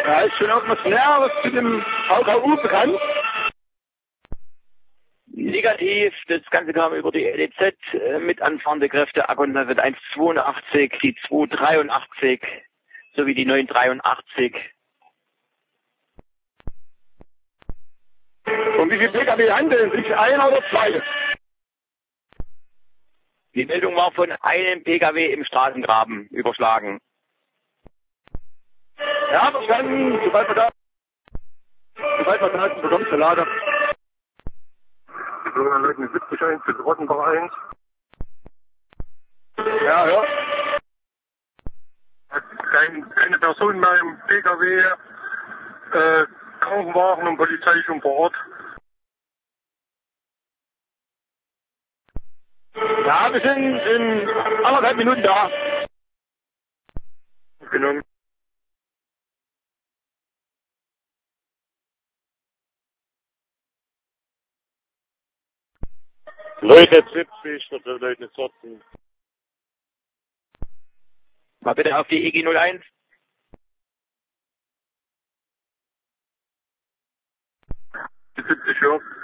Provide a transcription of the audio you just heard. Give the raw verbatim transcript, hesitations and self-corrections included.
Ja, ist schon irgendwas Näheres zu dem V K U bekannt? Negativ, das Ganze kam über die L E Z äh, mit anfahrende Kräfte, Akkuntner wird eins Komma zweiundachtzig, die zwei Komma dreiundachtzig sowie die neun Komma dreiundachtzig. Und wie viele Pkw handeln sich? Einer oder zwei? Die Meldung war von einem Pkw im Straßengraben überschlagen. Ja, verstanden. Sobald wir da, sobald wir da sind, bekommst du Lader. Leuten siebzig eins für Rottenbach eins. Ja, ja. Kein, keine Person mehr im Pkw, äh, Krankenwagen und Polizei schon vor Ort. Ja, wir sind in anderthalb Minuten da. Genau. Leute siebzig oder Leute vierzehn. Mal bitte auf die E G null eins. siebzig, ja.